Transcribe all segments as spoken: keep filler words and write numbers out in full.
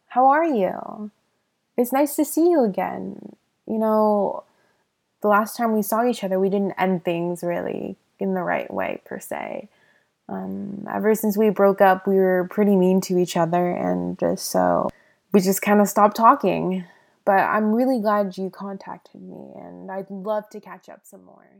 How are you? It's nice to see you again. You know, the last time we saw each other, we didn't end things really in the right way, per se. Um, ever since we broke up, we were pretty mean to each other, and just so we just kind of stopped talking. But I'm really glad you contacted me, and I'd love to catch up some more.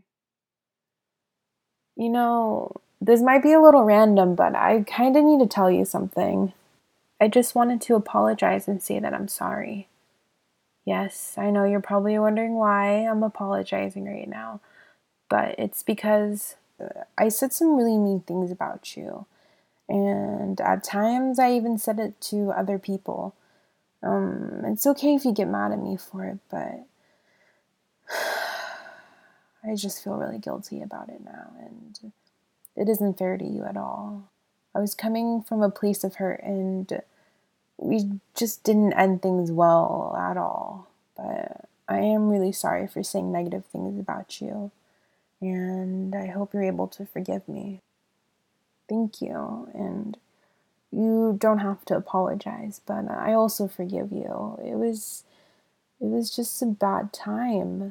You know, this might be a little random, but I kind of need to tell you something. I just wanted to apologize and say that I'm sorry. Yes, I know you're probably wondering why I'm apologizing right now, but it's because I said some really mean things about you. And at times I even said it to other people. Um, it's okay if you get mad at me for it, but I just feel really guilty about it now, and it isn't fair to you at all. I was coming from a place of hurt, and we just didn't end things well at all. But I am really sorry for saying negative things about you, and I hope you're able to forgive me. Thank you, and you don't have to apologize, but I also forgive you. It was it was just a bad time.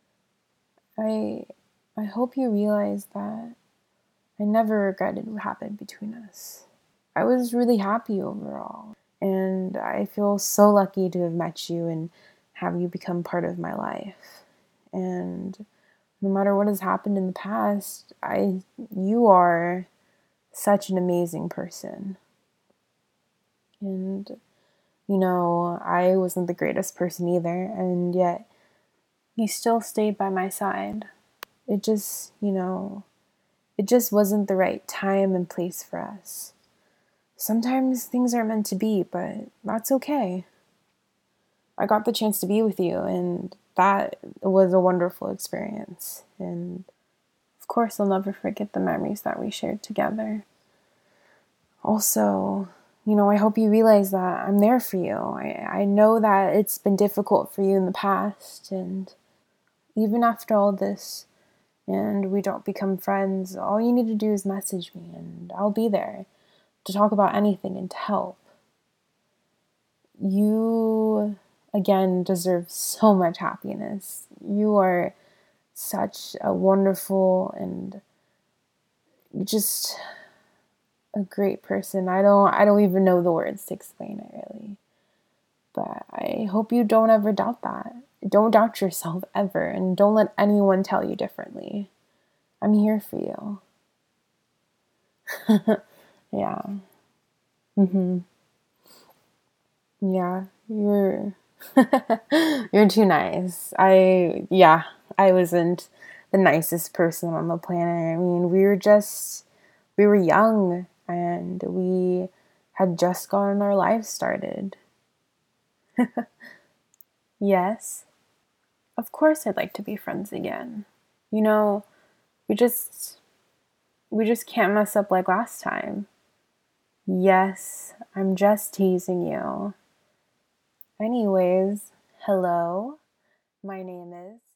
I I hope you realize that I never regretted what happened between us. I was really happy overall, and I feel so lucky to have met you and have you become part of my life. And no matter what has happened in the past, I you are such an amazing person. And you know, I wasn't the greatest person either, and yet you still stayed by my side. It just, you know, it just wasn't the right time and place for us. Sometimes things are meant to be, but that's okay. I got the chance to be with you, and that was a wonderful experience. And of course, I'll never forget the memories that we shared together. Also, you know, I hope you realize that I'm there for you. I, I know that it's been difficult for you in the past, and even after all this, and we don't become friends, all you need to do is message me, and I'll be there to talk about anything and to help. You, again, deserve so much happiness. You are such a wonderful and just a great person. I don't I don't even know the words to explain it really. But I hope you don't ever doubt that. Don't doubt yourself ever, and don't let anyone tell you differently. I'm here for you. Yeah. Mhm. Yeah. You're you're too nice. I yeah, I wasn't the nicest person on the planet. I mean, we were just we were young, and we had just gotten our lives started. Yes. Of course I'd like to be friends again. You know, we just we just can't mess up like last time. Yes, I'm just teasing you. Anyways, hello. My name is